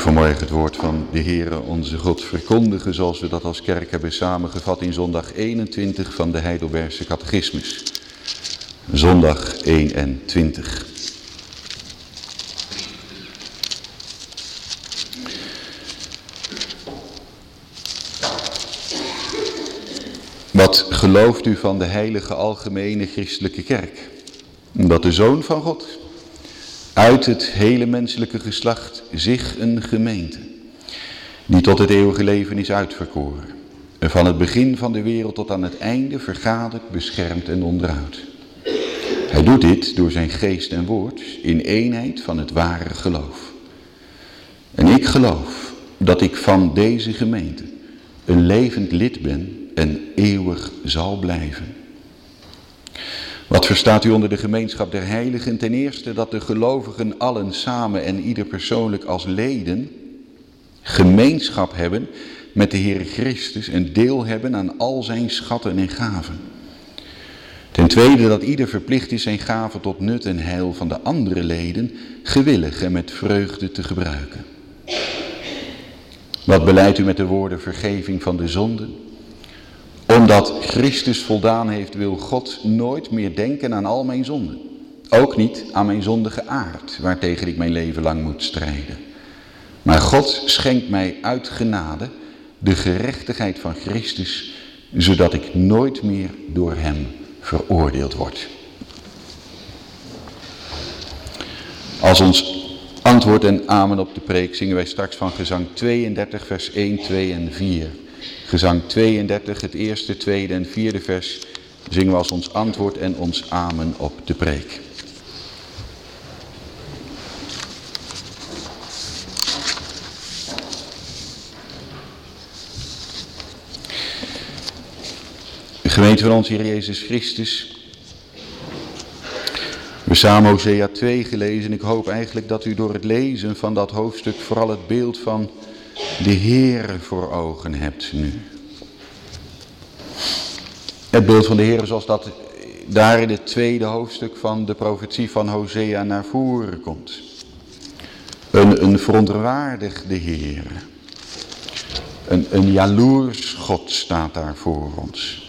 vanmorgen het woord van de Heere onze God verkondigen zoals we dat als kerk hebben samengevat in zondag 21 van de Heidelbergse Catechismus. Zondag 21. Wat gelooft u van de heilige algemene christelijke kerk? Dat de Zoon van God uit het hele menselijke geslacht zich een gemeente, die tot het eeuwige leven is uitverkoren, van het begin van de wereld tot aan het einde vergaderd, beschermd en onderhoudt. Hij doet dit door zijn geest en woord in eenheid van het ware geloof. En ik geloof dat ik van deze gemeente een levend lid ben en eeuwig zal blijven. Wat verstaat u onder de gemeenschap der heiligen? Ten eerste dat de gelovigen allen samen en ieder persoonlijk als leden gemeenschap hebben met de Heere Christus en deel hebben aan al zijn schatten en gaven. Ten tweede dat ieder verplicht is zijn gaven tot nut en heil van de andere leden gewillig en met vreugde te gebruiken. Wat beleidt u met de woorden vergeving van de zonden? Omdat Christus voldaan heeft, wil God nooit meer denken aan al mijn zonden. Ook niet aan mijn zondige aard, waartegen ik mijn leven lang moet strijden. Maar God schenkt mij uit genade de gerechtigheid van Christus, zodat ik nooit meer door hem veroordeeld word. Als ons antwoord en amen op de preek zingen wij straks van gezang 32 vers 1, 2 en 4. Gezang 32, het eerste, tweede en vierde vers, zingen we als ons antwoord en ons amen op de preek. Gemeente van ons Heer Jezus Christus, we hebben samen Hosea 2 gelezen. Ik hoop eigenlijk dat u door het lezen van dat hoofdstuk vooral het beeld van de Heere voor ogen hebt nu. Het beeld van de Heere zoals dat daar in het tweede hoofdstuk van de profetie van Hosea naar voren komt. Een verontwaardigde Heere. Een jaloers God staat daar voor ons.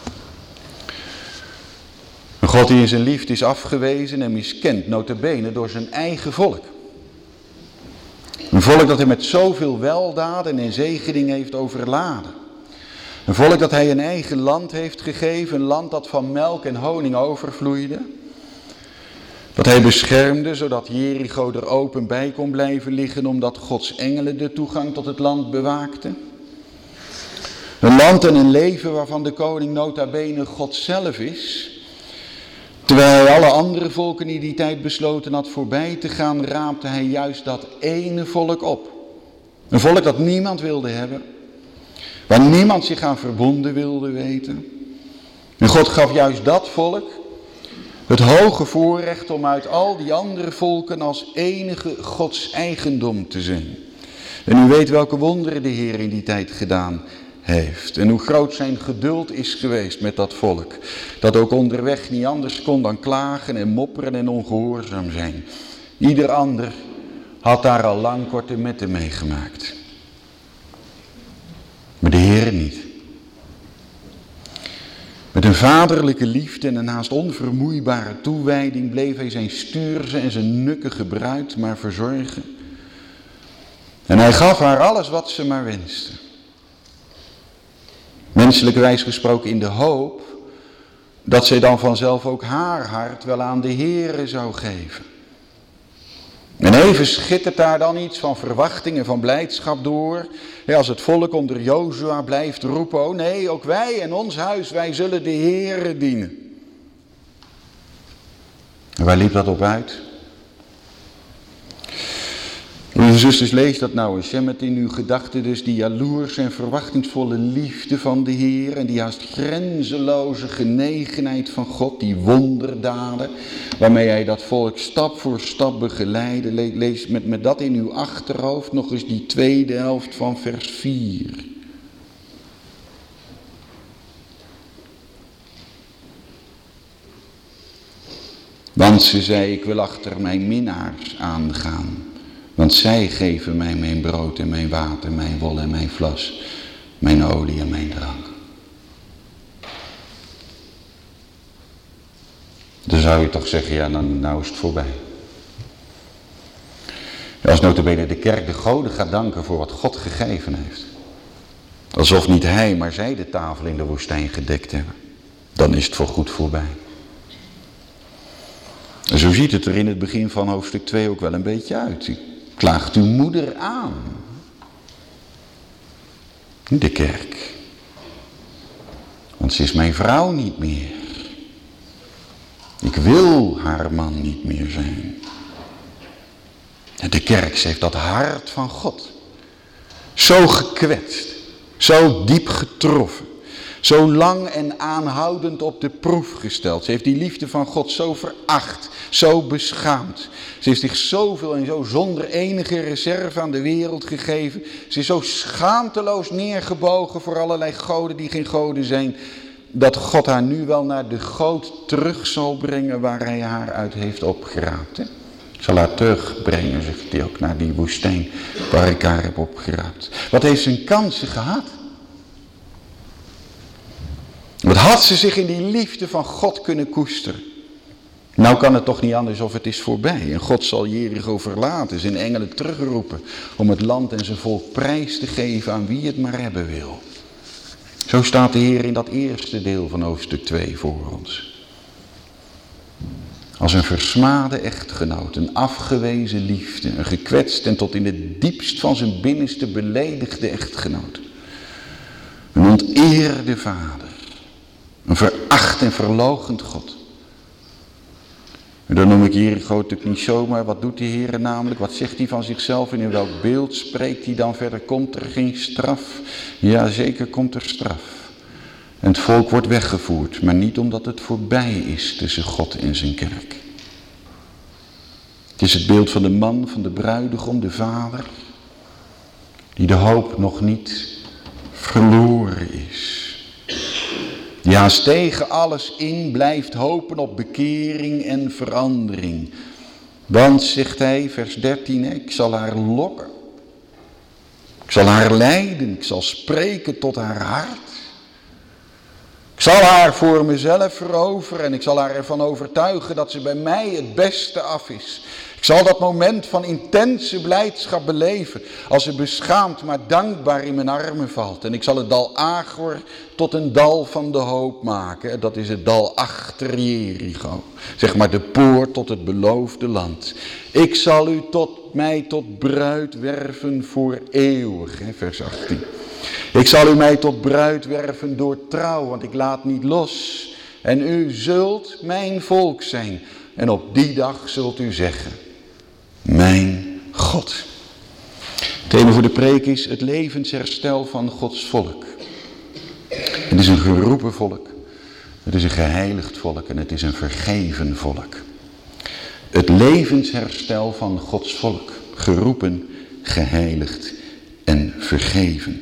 Een God die in zijn liefde is afgewezen en miskend, nota bene, door zijn eigen volk. Een volk dat hij met zoveel weldaden en zegeningen heeft overladen. Een volk dat hij een eigen land heeft gegeven, een land dat van melk en honing overvloeide. Dat hij beschermde, zodat Jericho er open bij kon blijven liggen, omdat Gods engelen de toegang tot het land bewaakten. Een land en een leven waarvan de koning nota bene God zelf is. Terwijl hij alle andere volken in die tijd besloten had voorbij te gaan, raapte hij juist dat ene volk op. Een volk dat niemand wilde hebben. Waar niemand zich aan verbonden wilde weten. En God gaf juist dat volk het hoge voorrecht om uit al die andere volken als enige Gods eigendom te zijn. En u weet welke wonderen de Heer in die tijd gedaan heeft. En hoe groot zijn geduld is geweest met dat volk. Dat ook onderweg niet anders kon dan klagen en mopperen en ongehoorzaam zijn. Ieder ander had daar al lang korte metten meegemaakt. Maar de Heer niet. Met een vaderlijke liefde en een haast onvermoeibare toewijding bleef hij zijn stuurze en zijn nukkige bruid maar verzorgen. En hij gaf haar alles wat ze maar wenste. Menselijkerwijs gesproken in de hoop dat zij dan vanzelf ook haar hart wel aan de Heere zou geven. En even schittert daar dan iets van verwachting en van blijdschap door. Als het volk onder Jozua blijft roepen, oh nee, ook wij en ons huis, wij zullen de Heere dienen. En waar liep dat op uit? Lieve zusters, lees dat nou eens, met in uw gedachten dus die jaloers en verwachtingsvolle liefde van de Heer en die haast grenzeloze genegenheid van God, die wonderdaden waarmee hij dat volk stap voor stap begeleidde. Lees met dat in uw achterhoofd nog eens die tweede helft van vers 4. Want ze zei, ik wil achter mijn minnaars aangaan. Want zij geven mij mijn brood en mijn water, mijn wol en mijn vlas, mijn olie en mijn drank. Dan zou je toch zeggen, ja, nou is het voorbij. Als nota bene de kerk de goden gaat danken voor wat God gegeven heeft. Alsof niet hij, maar zij de tafel in de woestijn gedekt hebben. Dan is het voorgoed voorbij. En zo ziet het er in het begin van hoofdstuk 2 ook wel een beetje uit. U klaagt uw moeder aan. De kerk. Want ze is mijn vrouw niet meer. Ik wil haar man niet meer zijn. En de kerk, ze heeft dat hart van God zo gekwetst, zo diep getroffen, zo lang en aanhoudend op de proef gesteld. Ze heeft die liefde van God zo veracht, zo beschaamd. Ze heeft zich zoveel en zo zonder enige reserve aan de wereld gegeven. Ze is zo schaamteloos neergebogen voor allerlei goden die geen goden zijn, dat God haar nu wel naar de goot terug zal brengen waar hij haar uit heeft opgeraapt. Hè? Ik zal haar terugbrengen, zegt hij ook, naar die woestijn waar ik haar heb opgeraapt. Wat heeft ze een kansen gehad? Wat had ze zich in die liefde van God kunnen koesteren? Nou kan het toch niet anders of het is voorbij. En God zal Jericho verlaten, zijn engelen terugroepen om het land en zijn volk prijs te geven aan wie het maar hebben wil. Zo staat de Heer in dat eerste deel van hoofdstuk 2 voor ons. Als een versmade echtgenoot, een afgewezen liefde, een gekwetst en tot in het diepst van zijn binnenste beledigde echtgenoot. Een onteerde vader, een veracht en verloochend God. En dan noem ik Jericho natuurlijk niet zomaar, wat doet de Heer namelijk, wat zegt hij van zichzelf en in welk beeld spreekt hij dan verder? Komt er geen straf? Ja, zeker komt er straf. En het volk wordt weggevoerd, maar niet omdat het voorbij is tussen God en zijn kerk. Het is het beeld van de man, van de bruidegom, de vader, die de hoop nog niet verloren is. Die haast tegen alles in blijft hopen op bekering en verandering. Want, zegt hij, vers 13, ik zal haar lokken. Ik zal haar leiden, ik zal spreken tot haar hart. Ik zal haar voor mezelf veroveren en ik zal haar ervan overtuigen dat ze bij mij het beste af is. Ik zal dat moment van intense blijdschap beleven als ze beschaamd maar dankbaar in mijn armen valt. En ik zal het dal Agor tot een dal van de hoop maken. Dat is het dal achter Jericho. Zeg maar de poort tot het beloofde land. Ik zal u mij tot bruid werven voor eeuwig. Vers 18. Ik zal u mij tot bruid werven door trouw, want ik laat niet los. En u zult mijn volk zijn. En op die dag zult u zeggen, mijn God. Het thema voor de preek is het levensherstel van Gods volk. Het is een geroepen volk. Het is een geheiligd volk en het is een vergeven volk. Het levensherstel van Gods volk. Geroepen, geheiligd en vergeven.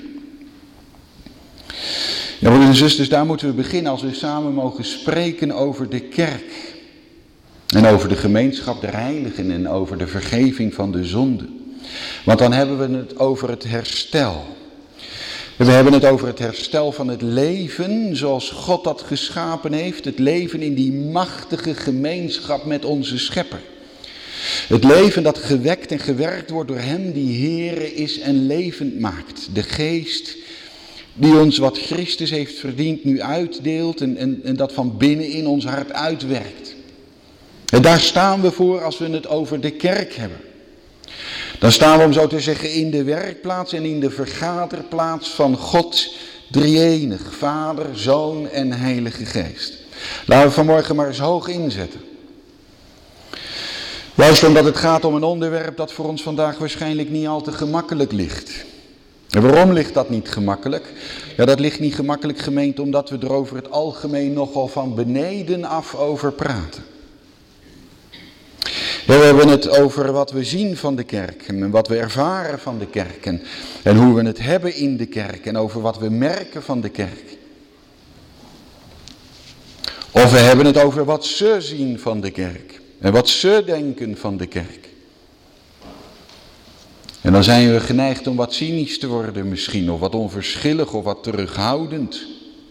Ja, broeders en zusters, daar moeten we beginnen als we samen mogen spreken over de kerk. En over de gemeenschap der heiligen en over de vergeving van de zonde. Want dan hebben we het over het herstel. We hebben het over het herstel van het leven zoals God dat geschapen heeft. Het leven in die machtige gemeenschap met onze schepper. Het leven dat gewekt en gewerkt wordt door hem die Heere is en levend maakt. De geest die ons wat Christus heeft verdiend nu uitdeelt en dat van binnen in ons hart uitwerkt. En daar staan we voor als we het over de kerk hebben. Dan staan we, om zo te zeggen, in de werkplaats en in de vergaderplaats van God, drie-enig, Vader, Zoon en Heilige Geest. Laten we vanmorgen maar eens hoog inzetten. Juist omdat het gaat om een onderwerp dat voor ons vandaag waarschijnlijk niet al te gemakkelijk ligt. En waarom ligt dat niet gemakkelijk? Ja, dat ligt niet gemakkelijk, gemeente, omdat we er over het algemeen nogal van beneden af over praten. Ja, we hebben het over wat we zien van de kerk en wat we ervaren van de kerk en hoe we het hebben in de kerk en over wat we merken van de kerk. Of we hebben het over wat ze zien van de kerk en wat ze denken van de kerk. En dan zijn we geneigd om wat cynisch te worden misschien, of wat onverschillig of wat terughoudend.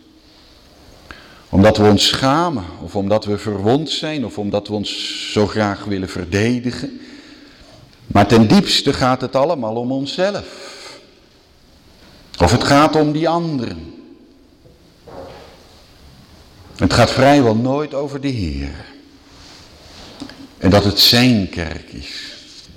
Omdat we ons schamen, of omdat we verwond zijn, of omdat we ons zo graag willen verdedigen. Maar ten diepste gaat het allemaal om onszelf. Of het gaat om die anderen. Het gaat vrijwel nooit over de Heer. En dat het zijn kerk is.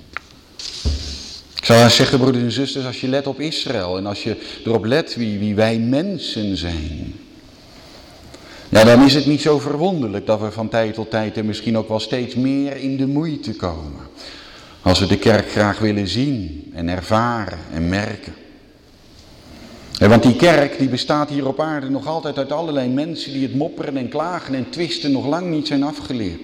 Ik zou zeggen, broeders en zusters, als je let op Israël en als je erop let wie wij mensen zijn. Ja, dan is het niet zo verwonderlijk dat we van tijd tot tijd en misschien ook wel steeds meer in de moeite komen. Als we de kerk graag willen zien en ervaren en merken. Want die kerk die bestaat hier op aarde nog altijd uit allerlei mensen die het mopperen en klagen en twisten nog lang niet zijn afgeleerd.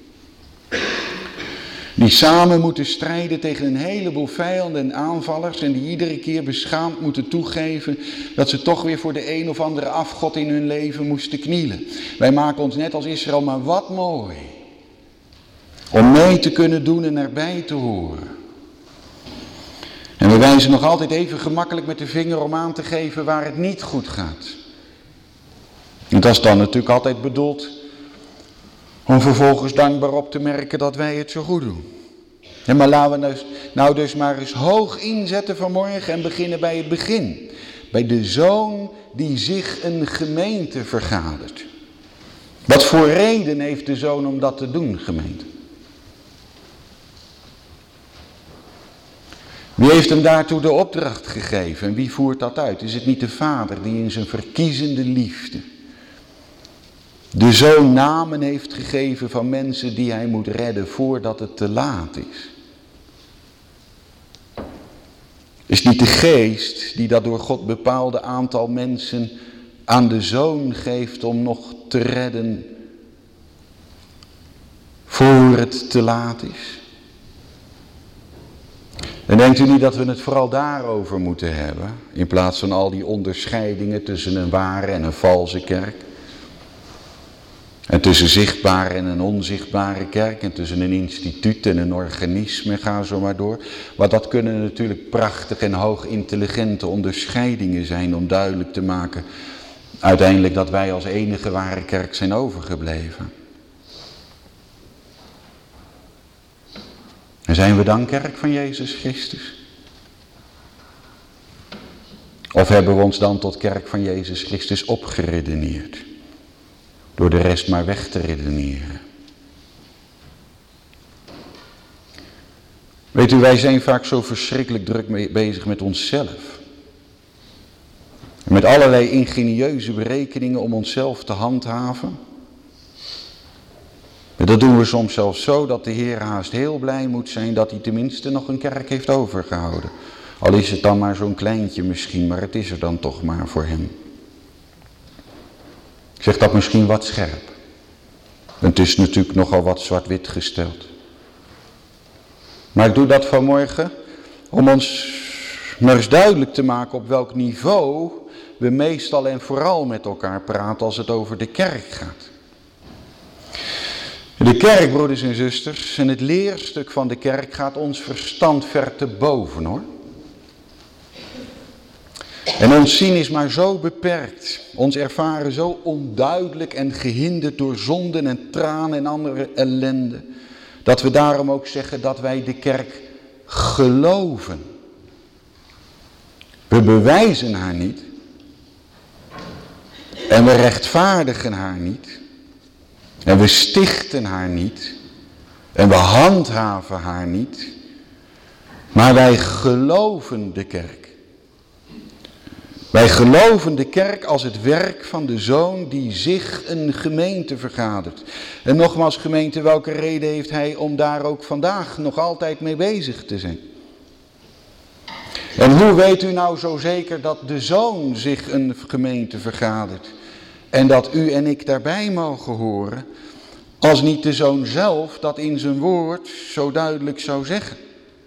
Die samen moeten strijden tegen een heleboel vijanden en aanvallers en die iedere keer beschaamd moeten toegeven dat ze toch weer voor de een of andere afgod in hun leven moesten knielen. Wij maken ons net als Israël maar wat mooi om mee te kunnen doen en erbij te horen. En we wijzen nog altijd even gemakkelijk met de vinger om aan te geven waar het niet goed gaat. En dat is dan natuurlijk altijd bedoeld om vervolgens dankbaar op te merken dat wij het zo goed doen. En maar laten we nou dus maar eens hoog inzetten vanmorgen en beginnen bij het begin. Bij de zoon die zich een gemeente vergadert. Wat voor reden heeft de zoon om dat te doen, gemeente? Wie heeft hem daartoe de opdracht gegeven en wie voert dat uit? Is het niet de Vader die in zijn verkiezende liefde de Zoon namen heeft gegeven van mensen die hij moet redden voordat het te laat is? Is niet de Geest die dat door God bepaalde aantal mensen aan de Zoon geeft om nog te redden voor het te laat is? En denkt u niet dat we het vooral daarover moeten hebben, in plaats van al die onderscheidingen tussen een ware en een valse kerk? En tussen zichtbare en een onzichtbare kerk, en tussen een instituut en een organisme, ga zo maar door. Want dat kunnen natuurlijk prachtige en hoog intelligente onderscheidingen zijn om duidelijk te maken uiteindelijk dat wij als enige ware kerk zijn overgebleven. En zijn we dan kerk van Jezus Christus? Of hebben we ons dan tot kerk van Jezus Christus opgeredeneerd? Door de rest maar weg te redeneren. Weet u, wij zijn vaak zo verschrikkelijk druk bezig met onszelf. Met allerlei ingenieuze berekeningen om onszelf te handhaven. En dat doen we soms zelfs zo dat de Heer haast heel blij moet zijn dat hij tenminste nog een kerk heeft overgehouden. Al is het dan maar zo'n kleintje misschien, maar het is er dan toch maar voor hem. Ik zeg dat misschien wat scherp. En het is natuurlijk nogal wat zwart-wit gesteld. Maar ik doe dat vanmorgen om ons maar eens duidelijk te maken op welk niveau we meestal en vooral met elkaar praten als het over de kerk gaat. De kerk, broeders en zusters, en het leerstuk van de kerk gaat ons verstand ver te boven, hoor. En ons zien is maar zo beperkt, ons ervaren zo onduidelijk en gehinderd door zonden en tranen en andere ellende, dat we daarom ook zeggen dat wij de kerk geloven. We bewijzen haar niet en we rechtvaardigen haar niet. En we stichten haar niet. En we handhaven haar niet. Maar wij geloven de kerk. Wij geloven de kerk als het werk van de Zoon die zich een gemeente vergadert. En nogmaals, gemeente, welke reden heeft hij om daar ook vandaag nog altijd mee bezig te zijn? En hoe weet u nou zo zeker dat de Zoon zich een gemeente vergadert? En dat u en ik daarbij mogen horen, als niet de Zoon zelf dat in zijn woord zo duidelijk zou zeggen.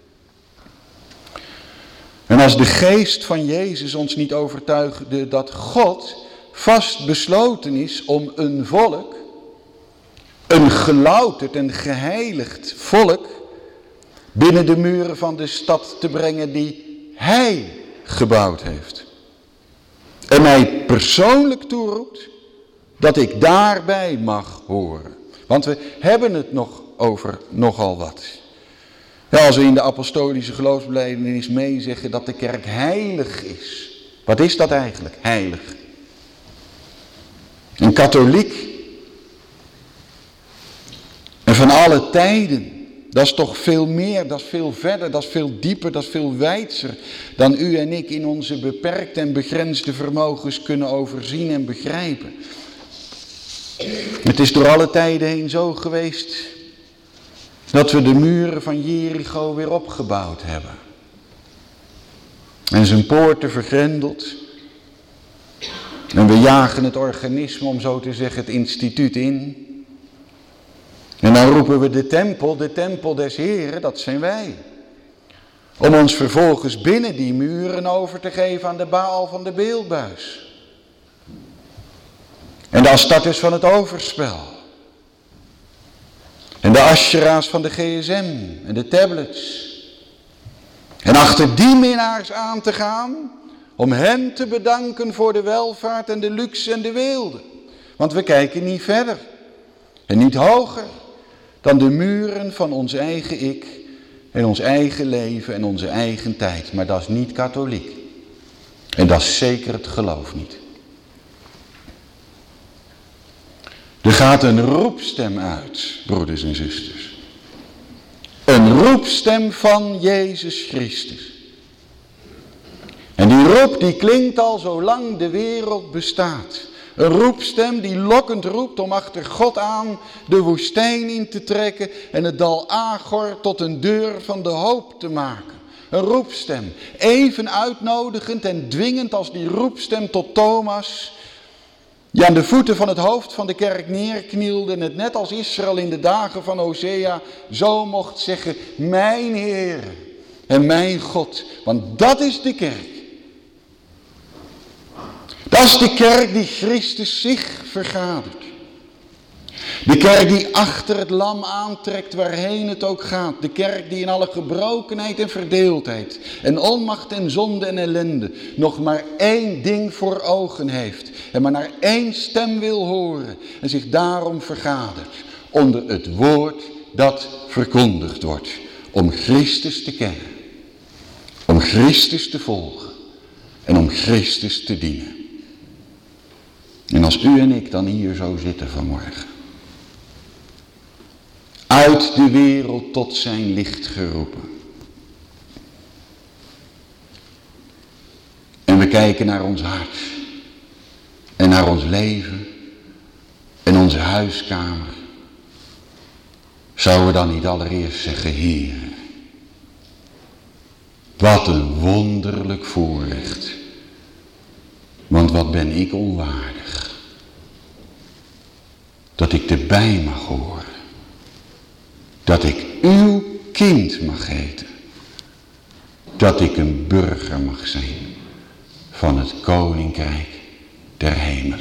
En als de geest van Jezus ons niet overtuigde dat God vast besloten is om een volk, een gelouterd en geheiligd volk, binnen de muren van de stad te brengen die hij gebouwd heeft. En mij persoonlijk toeroept dat ik daarbij mag horen. Want we hebben het nog over nogal wat. Ja, als we in de apostolische geloofsbelijdenis meezeggen dat de kerk heilig is. Wat is dat eigenlijk, heilig? Een katholiek. En van alle tijden. Dat is toch veel meer, dat is veel verder, dat is veel dieper, dat is veel wijdser dan u en ik in onze beperkte en begrensde vermogens kunnen overzien en begrijpen. Het is door alle tijden heen zo geweest dat we de muren van Jericho weer opgebouwd hebben. En zijn poorten vergrendeld. En we jagen het organisme, om zo te zeggen, het instituut in. En dan roepen we de tempel des Heren, dat zijn wij. Om ons vervolgens binnen die muren over te geven aan de Baal van de beeldbuis. En de Astartes van het overspel. En de Ashera's van de gsm en de tablets. En achter die minnaars aan te gaan, om hen te bedanken voor de welvaart en de luxe en de weelde. Want we kijken niet verder en niet hoger dan de muren van ons eigen ik en ons eigen leven en onze eigen tijd. Maar dat is niet katholiek. En dat is zeker het geloof niet. Er gaat een roepstem uit, broeders en zusters. Een roepstem van Jezus Christus. En die roep die klinkt al zolang de wereld bestaat. Een roepstem die lokkend roept om achter God aan de woestijn in te trekken en het dal Agor tot een deur van de hoop te maken. Een roepstem, even uitnodigend en dwingend als die roepstem tot Thomas, die aan de voeten van het hoofd van de kerk neerknielde en het net als Israël in de dagen van Hosea zo mocht zeggen, mijn Heer en mijn God, want dat is de kerk. Dat is de kerk die Christus zich vergadert. De kerk die achter het lam aantrekt waarheen het ook gaat. De kerk die in alle gebrokenheid en verdeeldheid en onmacht en zonde en ellende nog maar één ding voor ogen heeft. En maar naar één stem wil horen en zich daarom vergadert. Onder het woord dat verkondigd wordt. Om Christus te kennen. Om Christus te volgen. En om Christus te dienen. En als u en ik dan hier zo zitten vanmorgen. Uit de wereld tot zijn licht geroepen. En we kijken naar ons hart. En naar ons leven. En onze huiskamer. Zouden we dan niet allereerst zeggen, Heer. Wat een wonderlijk voorrecht. Want wat ben ik onwaardig. Dat ik erbij mag horen. Dat ik uw kind mag heten. Dat ik een burger mag zijn van het koninkrijk der hemelen.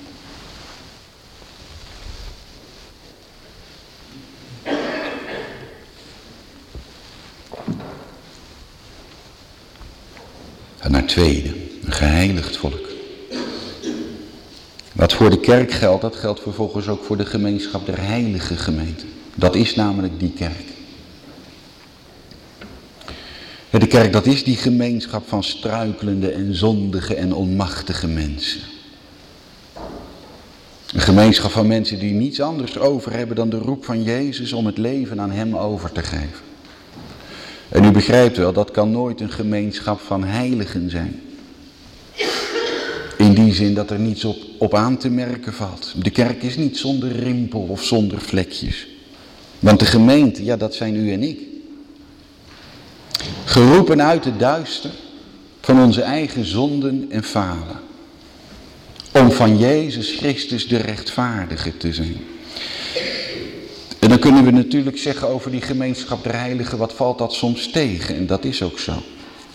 En naar tweede, een geheiligd volk. Wat voor de kerk geldt, dat geldt vervolgens ook voor de gemeenschap der heilige gemeente. Dat is namelijk die kerk. De kerk, dat is die gemeenschap van struikelende en zondige en onmachtige mensen. Een gemeenschap van mensen die niets anders over hebben dan de roep van Jezus om het leven aan hem over te geven. En u begrijpt wel, dat kan nooit een gemeenschap van heiligen zijn. In die zin dat er niets op aan te merken valt. De kerk is niet zonder rimpel of zonder vlekjes. Want de gemeente, ja, dat zijn u en ik. Geroepen uit het duister van onze eigen zonden en falen. Om van Jezus Christus de rechtvaardige te zijn. En dan kunnen we natuurlijk zeggen over die gemeenschap der heiligen, wat valt dat soms tegen? En dat is ook zo.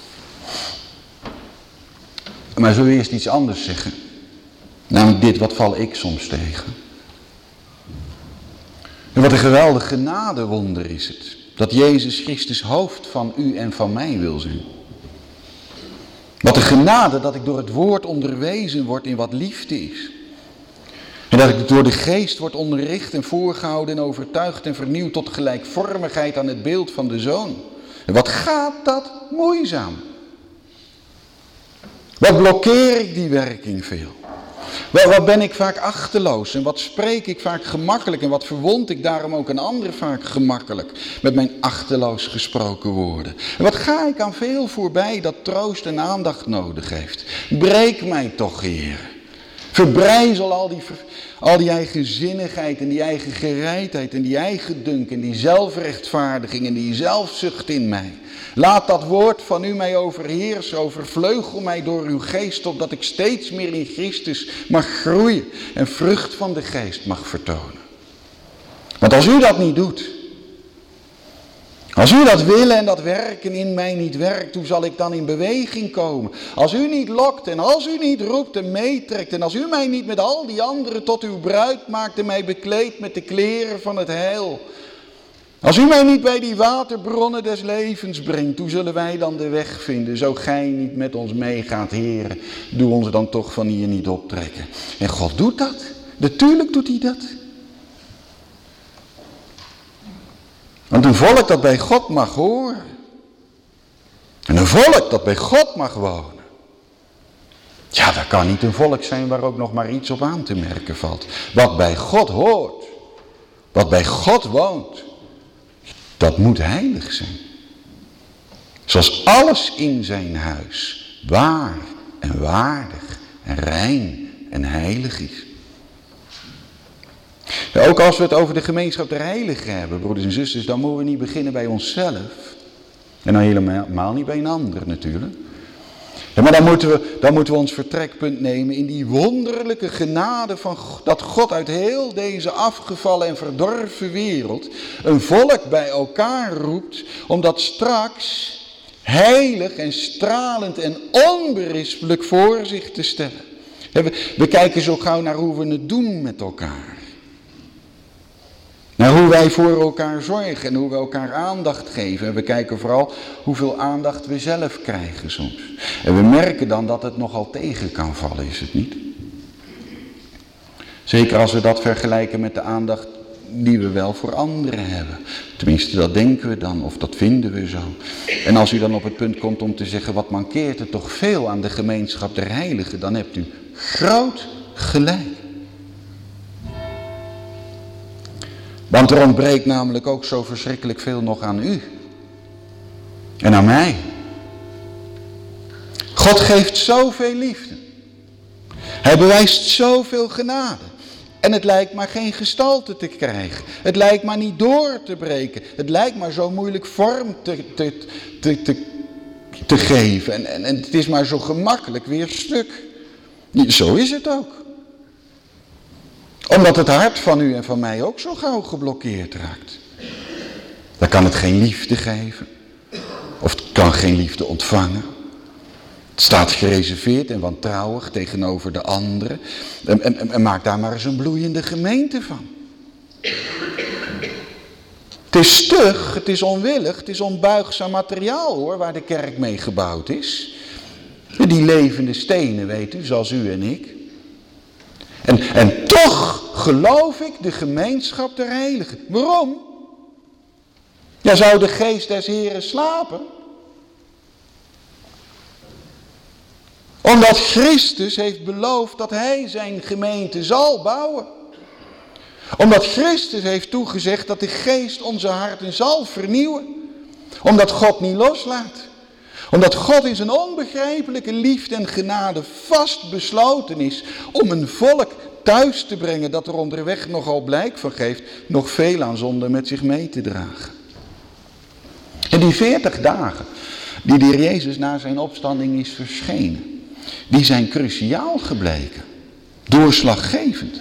Maar zullen we eerst iets anders zeggen? Namelijk dit, wat val ik soms tegen? En wat een geweldig genadewonder is het. Dat Jezus Christus hoofd van u en van mij wil zijn. Wat een genade dat ik door het woord onderwezen word in wat liefde is. En dat ik door de geest word onderricht en voorgehouden en overtuigd en vernieuwd tot gelijkvormigheid aan het beeld van de Zoon. En wat gaat dat moeizaam. Wat blokkeer ik die werking veel. Wat ben ik vaak achterloos en wat spreek ik vaak gemakkelijk en wat verwond ik daarom ook een ander vaak gemakkelijk met mijn achterloos gesproken woorden. En wat ga ik aan veel voorbij dat troost en aandacht nodig heeft. Breek mij toch, Heer. Verbrijzel al die eigenzinnigheid en die eigen gereidheid en die eigendunk en die zelfrechtvaardiging en die zelfzucht in mij. Laat dat woord van u mij overheersen, overvleugel mij door uw geest, opdat ik steeds meer in Christus mag groeien en vrucht van de geest mag vertonen. Want als u dat niet doet, als u dat willen en dat werken in mij niet werkt, hoe zal ik dan in beweging komen? Als u niet lokt en als u niet roept en meetrekt en als u mij niet met al die anderen tot uw bruid maakt en mij bekleedt met de kleren van het heil. Als u mij niet bij die waterbronnen des levens brengt, hoe zullen wij dan de weg vinden? Zo gij niet met ons meegaat, Heere, doe ons dan toch van hier niet optrekken. En God doet dat. Natuurlijk doet hij dat. Want een volk dat bij God mag horen. En een volk dat bij God mag wonen. Ja, dat kan niet een volk zijn waar ook nog maar iets op aan te merken valt. Wat bij God hoort. Wat bij God woont. Dat moet heilig zijn. Zoals alles in zijn huis waar en waardig en rein en heilig is. Ja, ook als we het over de gemeenschap der heiligen hebben, broeders en zusters, dan moeten we niet beginnen bij onszelf. En dan helemaal niet bij een ander natuurlijk. Ja, maar dan moeten we ons vertrekpunt nemen in die wonderlijke genade van dat God uit heel deze afgevallen en verdorven wereld een volk bij elkaar roept, om dat straks heilig en stralend en onberispelijk voor zich te stellen. We kijken zo gauw naar hoe we het doen met elkaar. Naar hoe wij voor elkaar zorgen en hoe we elkaar aandacht geven. En we kijken vooral hoeveel aandacht we zelf krijgen soms. En we merken dan dat het nogal tegen kan vallen, is het niet? Zeker als we dat vergelijken met de aandacht die we wel voor anderen hebben. Tenminste, dat denken we dan of dat vinden we zo. En als u dan op het punt komt om te zeggen, wat mankeert er toch veel aan de gemeenschap der heiligen, dan hebt u groot gelijk. Want er ontbreekt namelijk ook zo verschrikkelijk veel nog aan u. En aan mij. God geeft zoveel liefde. Hij bewijst zoveel genade. En het lijkt maar geen gestalte te krijgen. Het lijkt maar niet door te breken. Het lijkt maar zo moeilijk vorm te geven. En het is maar zo gemakkelijk weer stuk. Zo is het ook. Omdat het hart van u en van mij ook zo gauw geblokkeerd raakt. Dan kan het geen liefde geven. Of het kan geen liefde ontvangen. Het staat gereserveerd en wantrouwig tegenover de anderen. En maak daar maar eens een bloeiende gemeente van. Het is stug, het is onwillig, het is onbuigzaam materiaal hoor, waar de kerk mee gebouwd is. Die levende stenen, weet u, zoals u en ik. En toch geloof ik de gemeenschap der heiligen. Waarom? Ja, zou de geest des Heren slapen? Omdat Christus heeft beloofd dat hij zijn gemeente zal bouwen. Omdat Christus heeft toegezegd dat de geest onze harten zal vernieuwen. Omdat God niet loslaat. Omdat God in zijn onbegrijpelijke liefde en genade vast besloten is om een volk thuis te brengen dat er onderweg nogal blijk van geeft, nog veel aan zonde met zich mee te dragen. En die 40 dagen die de Heer Jezus na zijn opstanding is verschenen, die zijn cruciaal gebleken, doorslaggevend.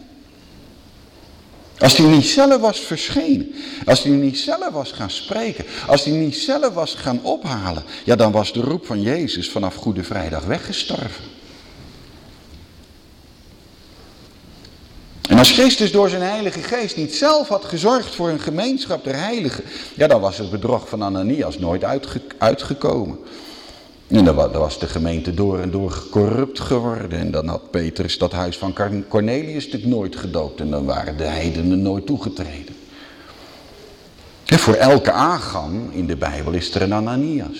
Als hij niet zelf was verschenen, als hij niet zelf was gaan spreken, als hij niet zelf was gaan ophalen, ja dan was de roep van Jezus vanaf Goede Vrijdag weggestorven. En als Christus door zijn Heilige Geest niet zelf had gezorgd voor een gemeenschap der heiligen, ja, dan was het bedrog van Ananias nooit uitgekomen. En dan was de gemeente door en door corrupt geworden. En dan had Petrus dat huis van Cornelius natuurlijk nooit gedoopt. En dan waren de heidenen nooit toegetreden. En voor elke Agam in de Bijbel is er een Ananias.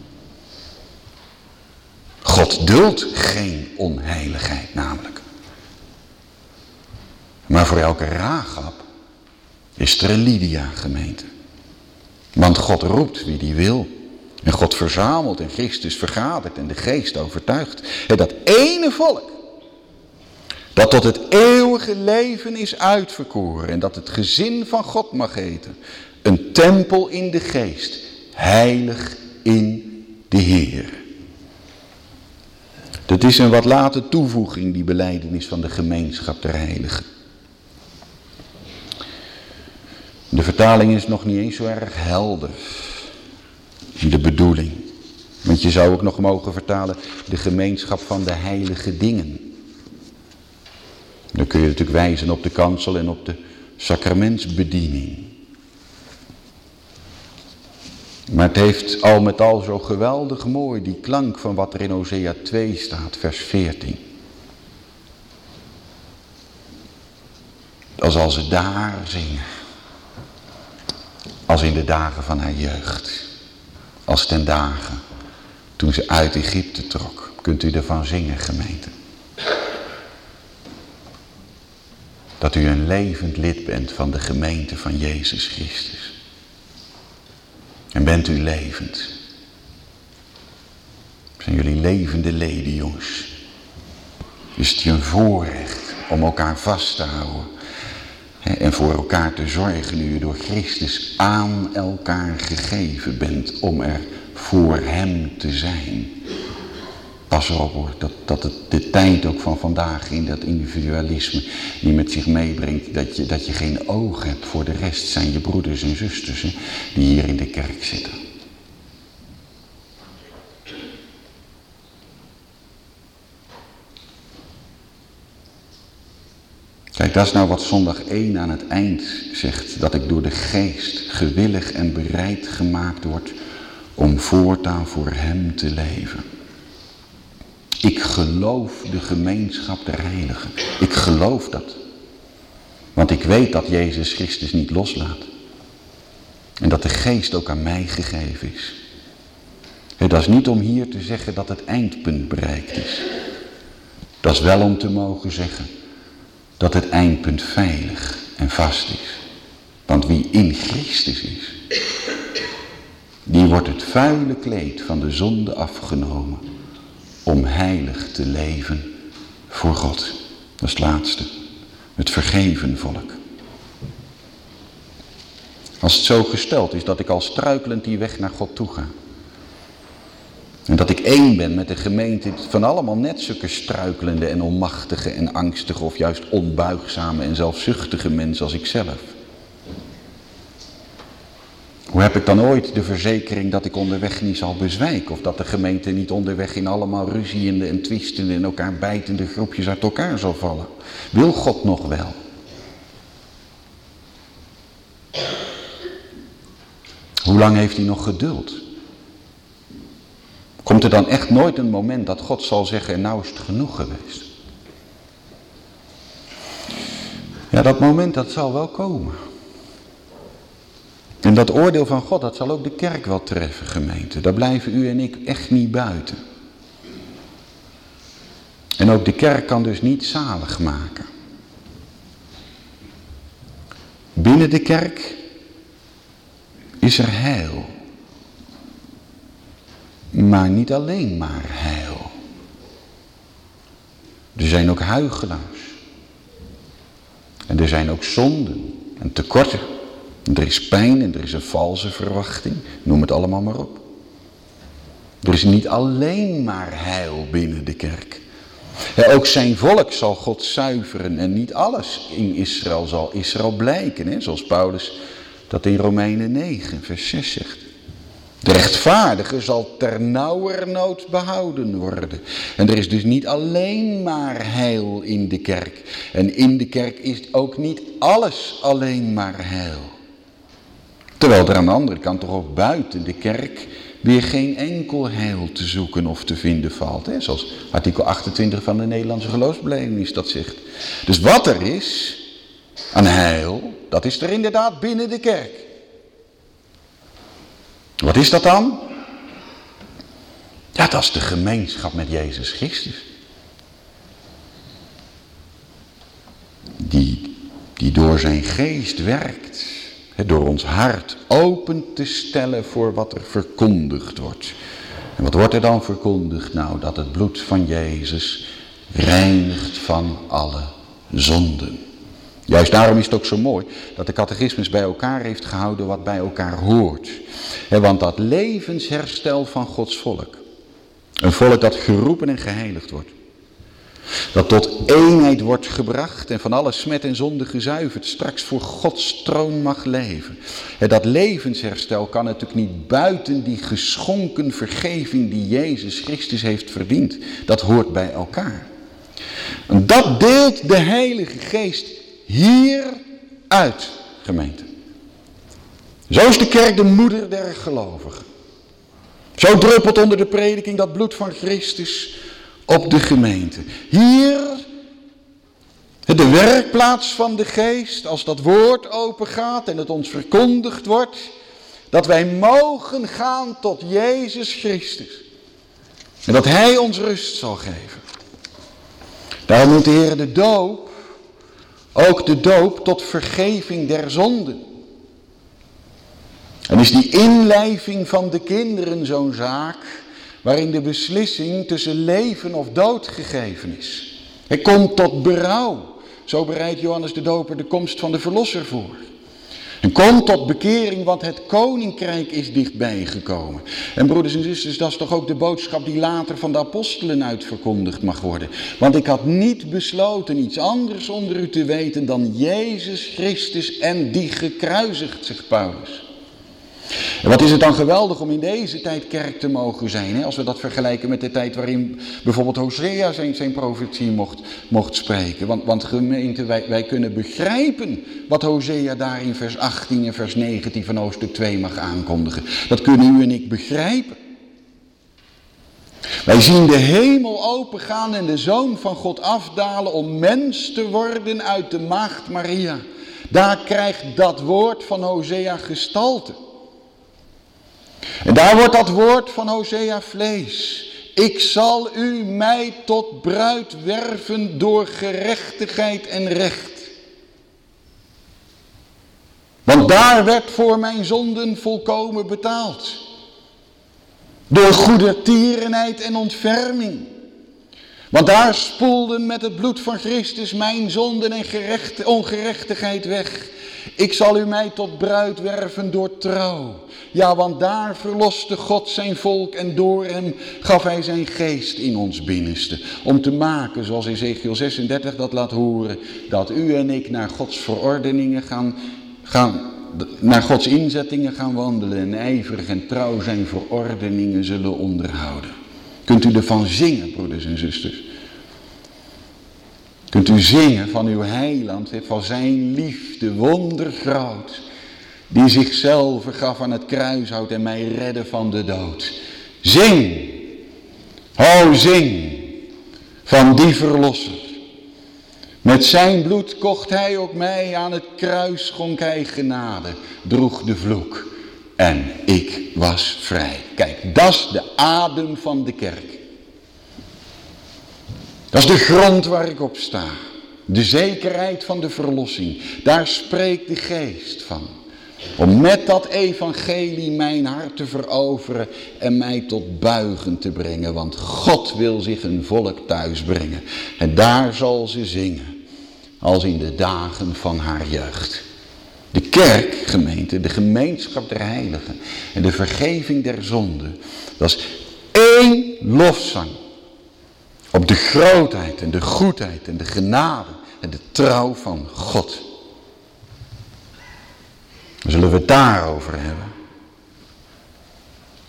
God duldt geen onheiligheid namelijk. Maar voor elke Rahab is er een Lydia gemeente. Want God roept wie die wil. En God verzamelt en Christus vergadert en de geest overtuigt. En dat ene volk, dat tot het eeuwige leven is uitverkoren en dat het gezin van God mag heten. Een tempel in de geest, heilig in de Heer. Dat is een wat late toevoeging, die belijdenis van de gemeenschap der heiligen. De vertaling is nog niet eens zo erg helder. De bedoeling. Want je zou ook nog mogen vertalen de gemeenschap van de heilige dingen. Dan kun je natuurlijk wijzen op de kansel en op de sacramentsbediening. Maar het heeft al met al zo geweldig mooi die klank van wat er in Hosea 2 staat, vers 14. Als ze daar zingen. Als in de dagen van haar jeugd. Als ten dagen toen ze uit Egypte trok. Kunt u ervan zingen, gemeente. Dat u een levend lid bent van de gemeente van Jezus Christus. En bent u levend. Zijn jullie levende leden, jongens. Is het je een voorrecht om elkaar vast te houden. En voor elkaar te zorgen nu je door Christus aan elkaar gegeven bent om er voor hem te zijn. Pas erop hoor, dat het de tijd ook van vandaag in dat individualisme die met zich meebrengt dat je geen oog hebt voor de rest zijn je broeders en zusters die hier in de kerk zitten. Kijk, dat is nou wat zondag 1 aan het eind zegt. Dat ik door de geest gewillig en bereid gemaakt word om voortaan voor hem te leven. Ik geloof de gemeenschap der heiligen. Ik geloof dat. Want ik weet dat Jezus Christus niet loslaat. En dat de geest ook aan mij gegeven is. Dat is niet om hier te zeggen dat het eindpunt bereikt is. Dat is wel om te mogen zeggen dat het eindpunt veilig en vast is. Want wie in Christus is, die wordt het vuile kleed van de zonde afgenomen om heilig te leven voor God. Dat is het laatste. Het vergeven volk. Als het zo gesteld is dat ik al struikelend die weg naar God toe ga. En dat ik één ben met de gemeente van allemaal net zulke struikelende en onmachtige en angstige of juist onbuigzame en zelfzuchtige mensen als ikzelf. Hoe heb ik dan ooit de verzekering dat ik onderweg niet zal bezwijken? Of dat de gemeente niet onderweg in allemaal ruziende en twistende en elkaar bijtende groepjes uit elkaar zal vallen? Wil God nog wel? Hoe lang heeft hij nog geduld? Komt er dan echt nooit een moment dat God zal zeggen, en nou is het genoeg geweest? Ja, dat moment dat zal wel komen. En dat oordeel van God, dat zal ook de kerk wel treffen, gemeente. Daar blijven u en ik echt niet buiten. En ook de kerk kan dus niet zalig maken. Binnen de kerk is er heil. Maar niet alleen maar heil. Er zijn ook huichelaars. En er zijn ook zonden en tekorten. En er is pijn en er is een valse verwachting. Noem het allemaal maar op. Er is niet alleen maar heil binnen de kerk. Ja, ook zijn volk zal God zuiveren. En niet alles in Israël zal Israël blijken. Hè? Zoals Paulus dat in Romeinen 9 vers 6 zegt. De rechtvaardige zal ternauwernood behouden worden. En er is dus niet alleen maar heil in de kerk. En in de kerk is ook niet alles alleen maar heil. Terwijl er aan de andere kant toch ook buiten de kerk weer geen enkel heil te zoeken of te vinden valt. Hè? Zoals artikel 28 van de Nederlandse geloofsbelijdenis dat zegt. Dus wat er is aan heil, dat is er inderdaad binnen de kerk. Wat is dat dan? Ja, dat is de gemeenschap met Jezus Christus. Die door zijn geest werkt. Door ons hart open te stellen voor wat er verkondigd wordt. En wat wordt er dan verkondigd? Nou, dat het bloed van Jezus reinigt van alle zonden. Juist daarom is het ook zo mooi dat de catechismus bij elkaar heeft gehouden wat bij elkaar hoort. Want dat levensherstel van Gods volk. Een volk dat geroepen en geheiligd wordt. Dat tot eenheid wordt gebracht en van alle smet en zonde gezuiverd. Straks voor Gods troon mag leven. Dat levensherstel kan natuurlijk niet buiten die geschonken vergeving die Jezus Christus heeft verdiend. Dat hoort bij elkaar. En dat deelt de Heilige Geest hier uit, gemeente. Zo is de kerk de moeder der gelovigen. Zo druppelt onder de prediking dat bloed van Christus op de gemeente. Hier, de werkplaats van de geest, als dat woord open gaat en het ons verkondigd wordt, dat wij mogen gaan tot Jezus Christus. En dat Hij ons rust zal geven. Daarom noemt de Heer de doop, ook de doop tot vergeving der zonden. En is die inlijving van de kinderen zo'n zaak waarin de beslissing tussen leven of dood gegeven is. Het komt tot berouw. Zo bereidt Johannes de Doper de komst van de Verlosser voor. En komt tot bekering, want het koninkrijk is dichtbij gekomen. En broeders en zusters, dat is toch ook de boodschap die later van de apostelen uitverkondigd mag worden. Want ik had niet besloten iets anders onder u te weten dan Jezus Christus en die gekruisigd, zegt Paulus. En wat is het dan geweldig om in deze tijd kerk te mogen zijn. Hè? Als we dat vergelijken met de tijd waarin bijvoorbeeld Hosea zijn profetie mocht spreken. Want gemeente, wij kunnen begrijpen wat Hosea daar in vers 18 en vers 19 van hoofdstuk 2 mag aankondigen. Dat kunnen u en ik begrijpen. Wij zien de hemel opengaan en de Zoon van God afdalen om mens te worden uit de maagd Maria. Daar krijgt dat woord van Hosea gestalte. En daar wordt dat woord van Hosea vlees. Ik zal u mij tot bruid werven door gerechtigheid en recht. Want daar werd voor mijn zonden volkomen betaald. Door goedertierenheid en ontferming. Want daar spoelden met het bloed van Christus mijn zonden en ongerechtigheid weg. Ik zal u mij tot bruid werven door trouw. Ja, want daar verloste God zijn volk en door hem gaf hij zijn geest in ons binnenste. Om te maken, zoals Ezekiel 36 dat laat horen, dat u en ik naar Gods verordeningen naar Gods inzettingen gaan wandelen en ijverig en trouw zijn verordeningen zullen onderhouden. Kunt u ervan zingen, broeders en zusters? Kunt u zingen van uw heiland, van zijn liefde, wondergroot, die zichzelf gaf aan het kruishout en mij redde van de dood. Zing, o zing, van die verlosser. Met zijn bloed kocht hij ook mij, aan het kruis schonk hij genade, droeg de vloek en ik was vrij. Kijk, dat is de adem van de kerk. Dat is de grond waar ik op sta. De zekerheid van de verlossing. Daar spreekt de geest van. Om met dat evangelie mijn hart te veroveren en mij tot buigen te brengen. Want God wil zich een volk thuis brengen. En daar zal ze zingen. Als in de dagen van haar jeugd. De kerk, gemeente, de gemeenschap der heiligen. En de vergeving der zonden. Dat is één lofzang. Op de grootheid en de goedheid en de genade en de trouw van God. Dan zullen we het daarover hebben.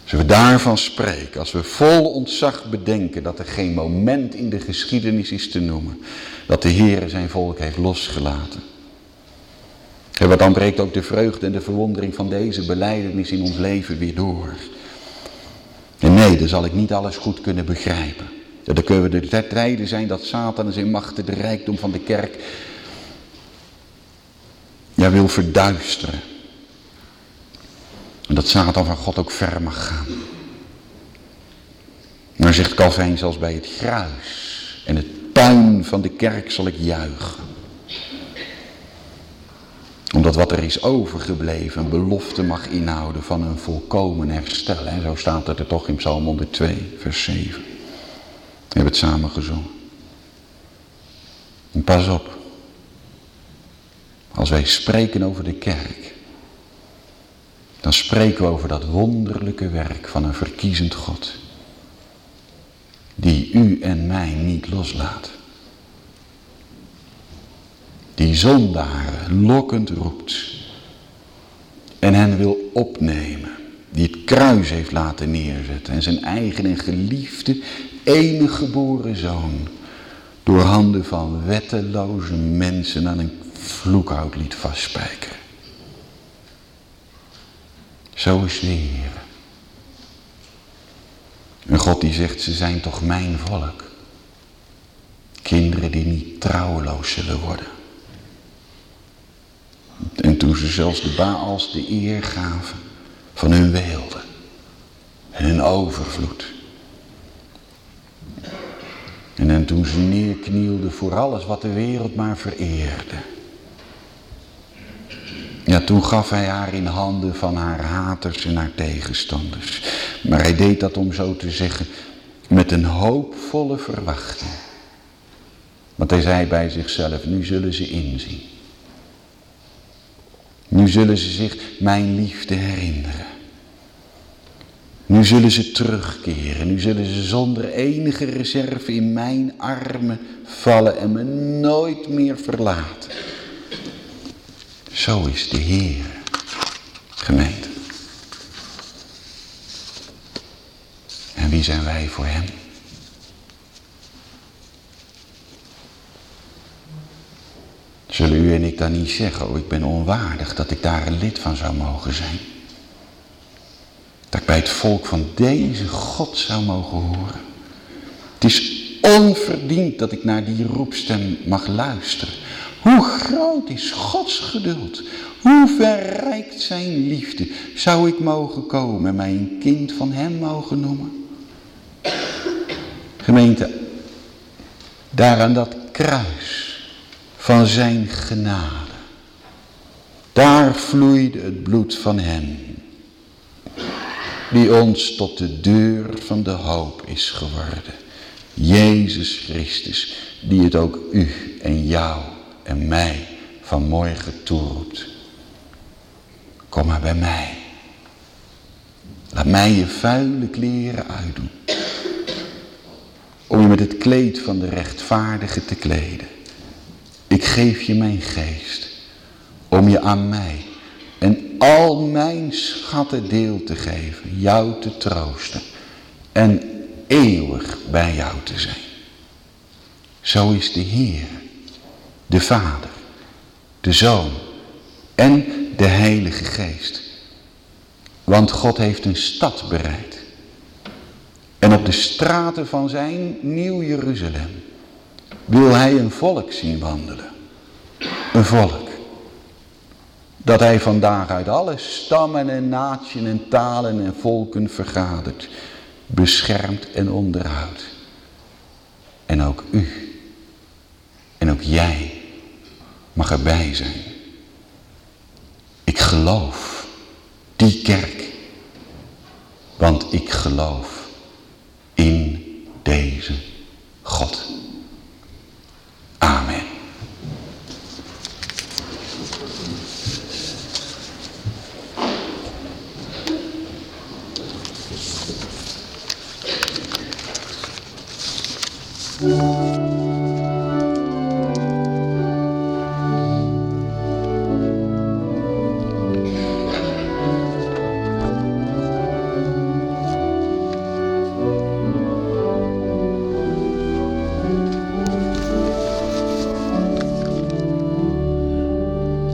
Als we daarvan spreken, als we vol ontzag bedenken dat er geen moment in de geschiedenis is te noemen dat de Heer zijn volk heeft losgelaten. En wat dan breekt ook de vreugde en de verwondering van deze belijdenis in ons leven weer door. En nee, dan zal ik niet alles goed kunnen begrijpen. Ja, dan kunnen we de tijden zijn dat Satan zijn machten de rijkdom van de kerk wil verduisteren. En dat Satan van God ook ver mag gaan. Maar zegt Calvijn, zelfs bij het gruis en het puin van de kerk zal ik juichen. Omdat wat er is overgebleven een belofte mag inhouden van een volkomen herstel. En zo staat het er toch in Psalm 102, vers 7. We hebben het samen gezongen. En pas op. Als wij spreken over de kerk, dan spreken we over dat wonderlijke werk van een verkiezend God. Die u en mij niet loslaat. Die zondaren lokkend roept. En hen wil opnemen. Die het kruis heeft laten neerzetten. En zijn eigen en geliefde enige geboren zoon. Door handen van wetteloze mensen aan een vloekhout liet vastspijkeren. Zo is de Heer. Een God die zegt, ze zijn toch mijn volk. Kinderen die niet trouweloos zullen worden. En toen ze zelfs de Baals de eer gaven van hun weelde. En hun overvloed. En toen ze neerknielden voor alles wat de wereld maar vereerde. Ja, toen gaf hij haar in handen van haar haters en haar tegenstanders. Maar hij deed dat, om zo te zeggen, met een hoopvolle verwachting. Want hij zei bij zichzelf, nu zullen ze inzien. Nu zullen ze zich mijn liefde herinneren. Nu zullen ze terugkeren. Nu zullen ze zonder enige reserve in mijn armen vallen en me nooit meer verlaten. Zo is de Heer, gemeente. En wie zijn wij voor hem? Zullen u en ik dan niet zeggen, ik ben onwaardig dat ik daar een lid van zou mogen zijn? Dat ik bij het volk van deze God zou mogen horen. Het is onverdiend dat ik naar die roepstem mag luisteren. Hoe groot is Gods geduld? Hoe verrijkt zijn liefde? Zou ik mogen komen en mij een kind van hem mogen noemen? Gemeente, daar aan dat kruis van zijn genade. Daar vloeide het bloed van hem. Die ons tot de deur van de hoop is geworden. Jezus Christus, die het ook u en jou en mij vanmorgen toeroept. Kom maar bij mij. Laat mij je vuile kleren uitdoen. Om je met het kleed van de rechtvaardige te kleden. Ik geef je mijn geest. Om je aan mij en al mijn schatten deel te geven. Jou te troosten. En eeuwig bij jou te zijn. Zo is de Heer. De Vader. De Zoon. En de Heilige Geest. Want God heeft een stad bereid. En op de straten van zijn Nieuw Jeruzalem wil hij een volk zien wandelen. Een volk. Dat hij vandaag uit alle stammen en naties en talen en volken vergadert. Beschermt en onderhoudt. En ook u. En ook jij mag erbij zijn. Ik geloof die kerk. Want ik geloof in deze God. Amen.